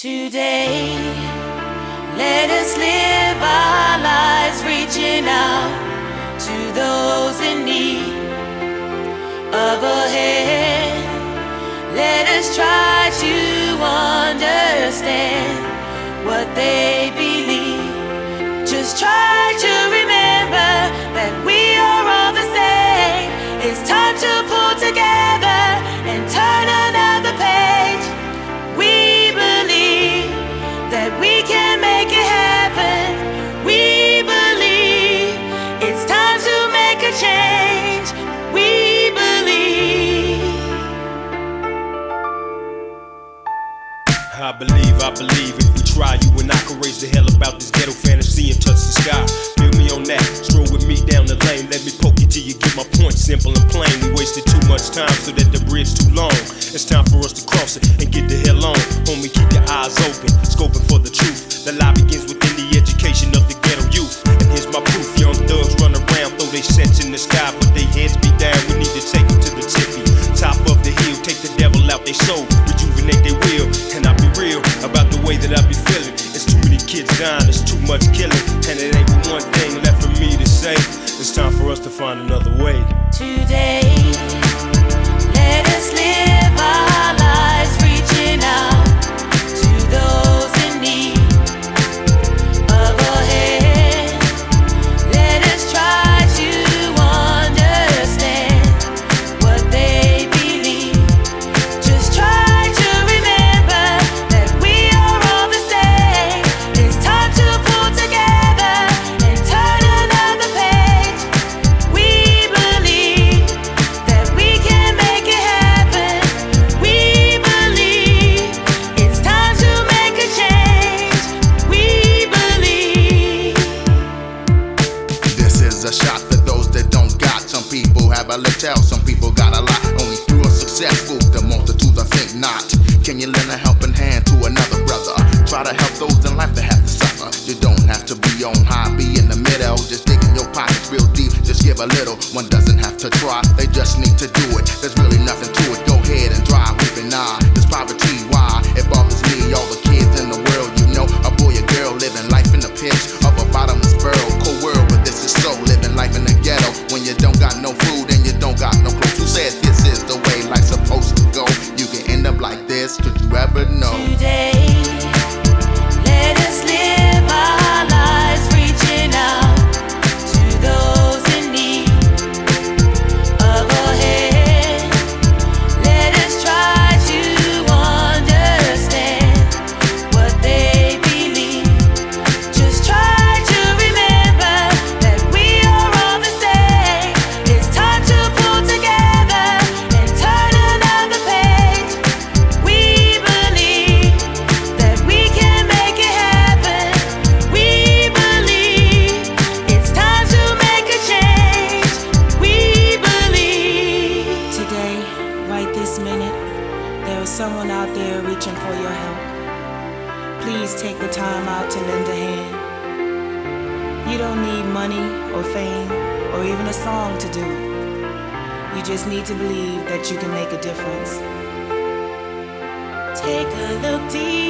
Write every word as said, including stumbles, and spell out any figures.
Today, let us live our lives reaching out to those in need of a hand. Let us try to understand what they believe. Just try to remember that we are all the same. It's time to pull together and turn another page. We believe that we can make it happen. We believe it's time to make a change. We believe. I believe, I believe if we try, you and I can raise the hell about this ghetto fantasy and touch the sky. Feel me on that, stroll with me down the lane. Let me poke you till you get my point simple and plain. We wasted too much time so that the bridge too long. It's time for us to cross it and get the hell on. Homie, keep your eyes open, scoping for the truth. The lie begins within the education of the ghetto youth. And here's my proof, young thugs run around, throw they sets in the sky, but they heads be down. We need to take them to the tippy top of the hill, take the devil out they soul, rejuvenate their will. Can I be real about the way that I be feeling? It's too many kids dying, it's too much killing, and it ain't but one thing left for me to say. It's time for us to find another way. Today, let us live our lives reaching out to those in need of a hand. Let us try to understand what they believe. Just try to remember that we are all the same. It's time to pull together and turn another page. We believe that we can make it happen. We believe it's time to make a change. We believe. This is a shot for those that don't got. Some people have a little, some people got a lot. Only few are successful, the multitudes I think not. Can you lend a helping hand to another brother? Try to help those in life that have to suffer. You don't have to be on high, be in the middle. Just dig in your pockets real deep, just give a little. One doesn't have to try, they just need to do it. There's really nothing to it, go ahead and drive, weeping eye. There's poverty, why? It bothers me, all the kids in the world, you know. A boy, a girl, living life in the pitch of a bottomless barrel. Cold world, but this is so, living life in the ghetto. When you don't got no food and you don't got no clothes. Who said this is the way life's supposed to go? You can end up like this, could you ever know? Today, let us live our lives reaching out to those in need of a hand. Let us try to understand what they believe. Just try to remember that we are all the same. It's time to pull together and turn another page. We believe that we can make it happen. We believe it's time to make a change. We believe. Today, right this minute, there is someone out there reaching for your help. Please take the time out to lend a hand. You don't need money or fame or even a song to do it. You just need to believe that you can make a difference. Take a look deep